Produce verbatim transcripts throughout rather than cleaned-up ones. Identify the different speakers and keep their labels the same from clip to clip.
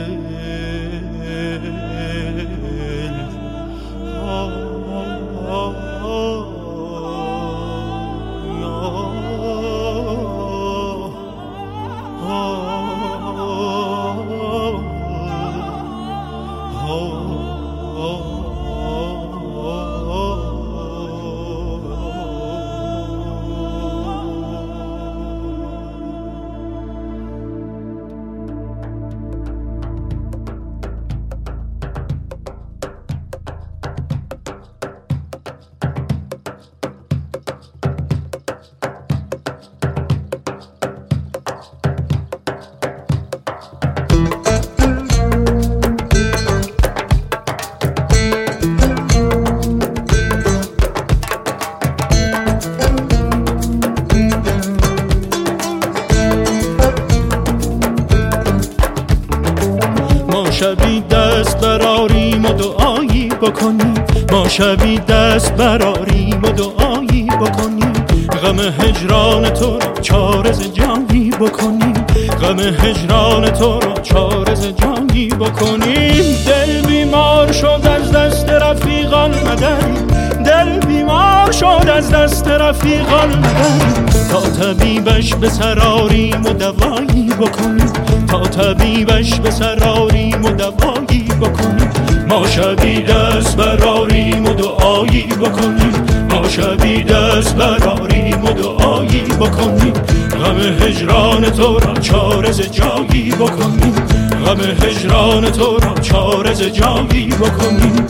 Speaker 1: شبی دست براریم و دعایی بکنیم، ما شبی دست براریم و دعایی بکنیم، غم هجران تو را چارز جانی بکنیم، غم هجران تو را چارز جانی بکنیم. دل بیمار شد از دست رفیقان مدد، دل بیمار شد از دست رفیقان مدد، تا طبیبش به سراریم و دوایی بکنیم، تا طبیبش به سراریم و دوایی بکنیم. ما شبی دست براریم و دعایی بکنیم، ما شبی دست براریم و دعایی بکنیم، غم هجران تو را چارز جایی بکنیم، غم هجران تو را چارز جایی بکنیم.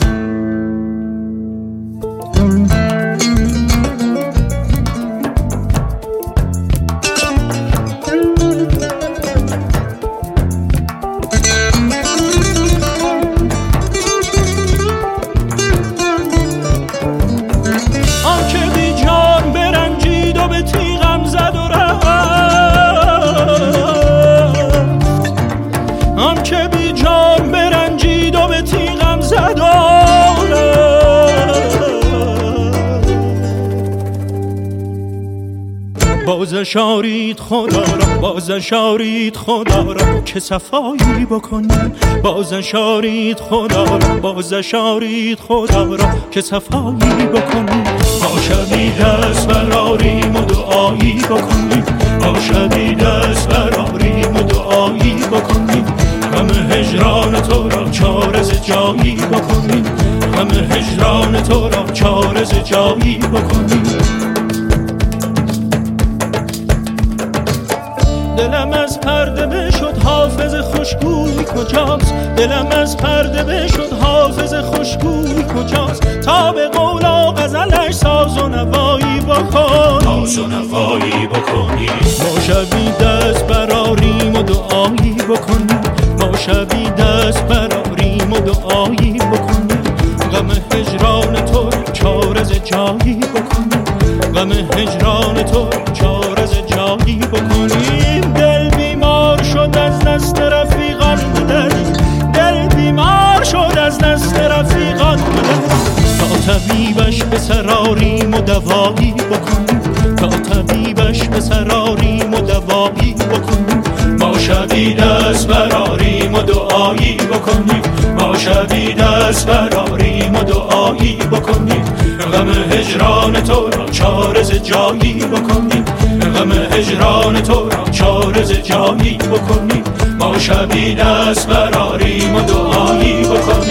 Speaker 1: باز شارید خدا را، باز شارید خدا را که صفایی بکنیم، باز شارید خدا را، باز شارید خدا را که صفایی بکنیم. ما شبی دست براریم و دعایی بکنیم، ما شبی دست براریم و دعایی بکنیم، غم هجران تو را چارز جایی بکنیم، غم هجران تو را چارز جایی بکنیم. دلم از پرده بشد حافظ خوشگوی کجاست، دلم از پرده بشد حافظ خوشگوی کجاست، تا به قول و غزلش ساز و نوایی بکنی، ساز و نوایی بکنی. ما شبی دست براریم و دعایی بکنیم، ما شبی دست براریم و دعایی بکنیم، غم هجران تو چارز جایی بکنیم، غم هجران تو چارز جایی بکنیم. دل بیمار شد از دست رفیقان مدد، دل بیمار شد از دست رفیقان مدد، تا طبیبش به سراریم و دوایی بکنیم، تا طبیبش به سراریم و دوایی بکنیم. ما شبی دست براریم و دعایی بکنیم، ما شبی دست براریم و دعایی بکنیم، غم هجران تو را چارز جایی بکنیم، غم هجران تو را چارز جایی بکنیم. ما شبی دست براریم و دعایی بکنیم،